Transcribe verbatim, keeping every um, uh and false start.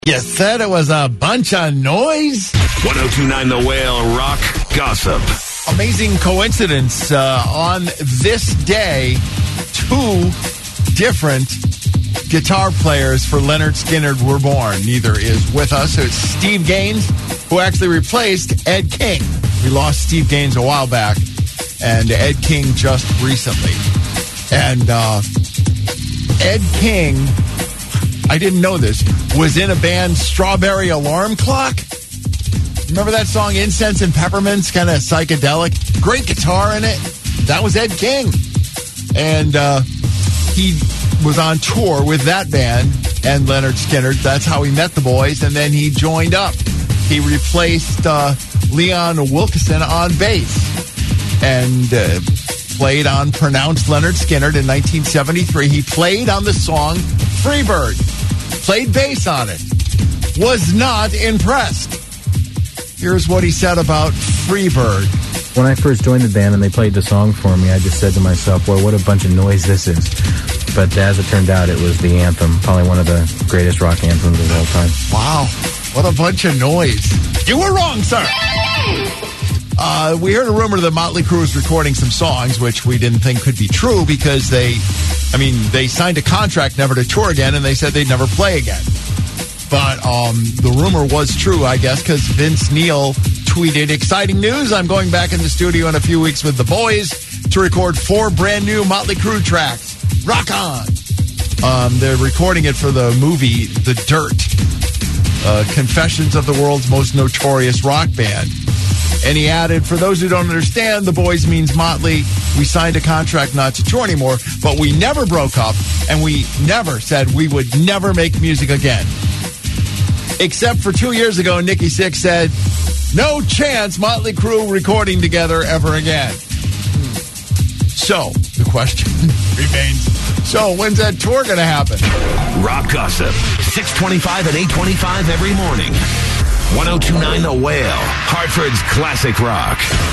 You said it was a bunch of noise? ten twenty-nine The Whale Rock Gossip. Amazing coincidence. Uh, on this day, two different guitar players for Lynyrd Skynyrd were born. Neither is with us. It's Steve Gaines, who actually replaced Ed King. We lost Steve Gaines a while back, and Ed King just recently. And uh, Ed King, I didn't know this, was in a band Strawberry Alarm Clock. Remember that song, Incense and Peppermints, kind of psychedelic? Great guitar in it. That was Ed King. And uh, he was on tour with that band and Lynyrd Skynyrd. That's how he met the boys, and then he joined up. He replaced uh, Leon Wilkeson on bass and uh, played on Pronounced Lynyrd Skynyrd in nineteen seventy-three. He played on the song Freebird, played bass on it, was not impressed. Here's what he said about Freebird. When I first joined the band and they played the song for me, I just said to myself, well, what a bunch of noise this is. But as it turned out, it was the anthem, probably one of the greatest rock anthems of all time. Wow, what a bunch of noise. You were wrong, sir. Uh, we heard a rumor that Motley Crue was recording some songs, which we didn't think could be true because they, I mean, they signed a contract never to tour again, and they said they'd never play again. But um, the rumor was true, I guess, because Vince Neil tweeted, exciting news, I'm going back in the studio in a few weeks with the boys to record four brand new Motley Crue tracks. Rock on! Um, they're recording it for the movie The Dirt, uh, Confessions of the World's Most Notorious Rock Band. And he added, for those who don't understand, the boys means Motley. We signed a contract not to tour anymore, but we never broke up, and we never said we would never make music again. Except for two years ago, Nikki Sixx said, no chance Motley Crue recording together ever again. Hmm. So, the question remains, so when's that tour going to happen? Rock Gossip, six twenty-five and eight twenty-five every morning. ten twenty-nine The Whale, Hartford's classic rock.